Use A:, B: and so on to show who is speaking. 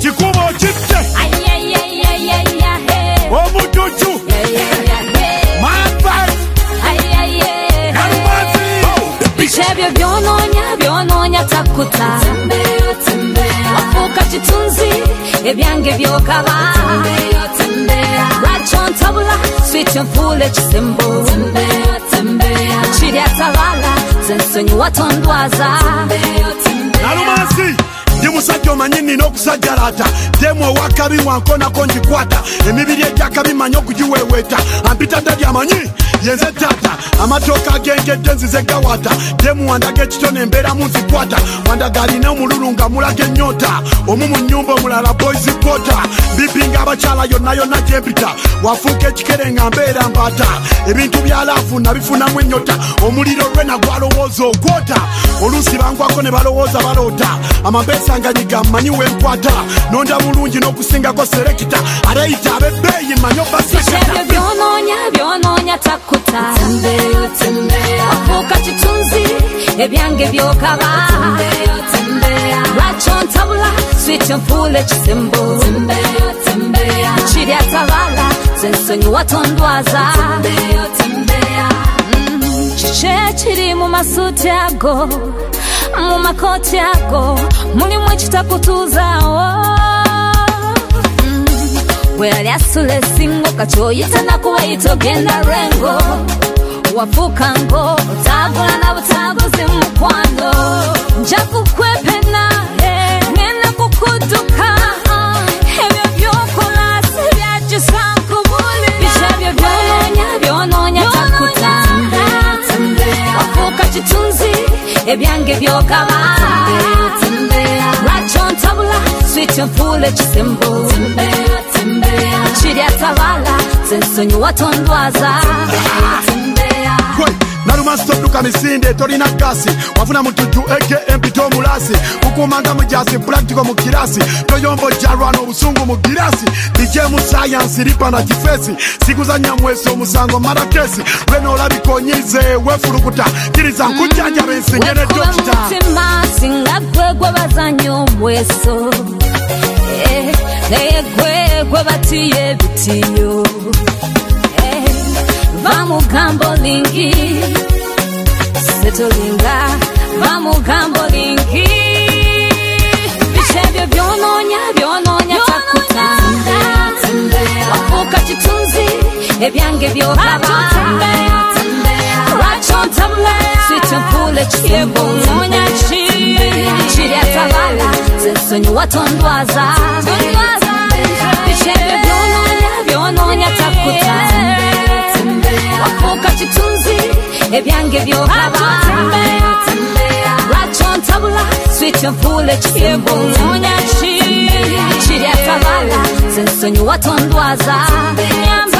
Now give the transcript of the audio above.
A: Chikubo chipte Omututu Mamba
B: Bichebyo byononya takuta Wafuka chitunzi ebyange byokaba Rachon tabula sweet and full chisembo Chiri atabala zensonyi watondwaza
A: Nalumasi Ndi musajja omanyini n'okusajalata demo wakabi wankona konjikwata emibiri ejakabi manyo kujiweweta ampita ndabya amanyi yenze tata amatoka agengedde nzize gawata demu wandaga ekitone embeera munzikwata wandagalina omululunga mulaga ennyota omu mu nnyumba omulala boys pota bipinga abakyala yonna gyempita wafuuka ekikere nga mbeera mbata ebintu byalaafu nabifunamu ennyota omuliro lwe nagwalowooza okwota oluusi bangwako ne balowooza baloota amambeesa nga nyiga mmanyi wenkwata nonda bulungi n'okusingako serekita areyita abebbeeyi manyo basakata
B: byononya takuta wafuuka kitunzi ebyange byokaba Rachon tabula sweet and full ekisembo Chiri atabala zensonyi watondwaza Chiche chiri mu masuti ago mu makoti ago mulimu ekitakutuuzaawo Bweyali asula esingo kakyoyita nakubayita genda rengo wafuuka ngo otagula na butaguzi mukwano nja kukwepena ngenda kukuduka ebyo byokola sibyagisa nkubuli Bichebyo byononya takuta wafuuka kitunzi ebyange byokaba Rachon tabula sweet and full ekisembo Chiri atabala zensonyi watondwaza
A: Nalumasi toduka misinde tolina gasi wafuna mututu eke empito omulasi kukumanga mujasi practical mu kirasi toyombo jarwana obusungu mu girasi DJ mu science lipa na kifesi sikuzanya mweso omusango mara kesi lweno olabikonyize wefulukuta kiriza nkujanja bensingene dokita
B: singa gwe bazanya omweso gwe batiye ebitiyo Vamugambo lingi Setolinga Vamugambo lingi Bichebyo byononya takuta Wafuuka kitunzi ebyange byokaba Rachon tabula sweet and full ekisembo Chiri atabala zensonyi watondwaza Bichebyo byononya takuta wafuuka kitunzi ebyange byokaba Rachon tabula sweet and full ekisembo Chiri atabala zensonyi watondwaza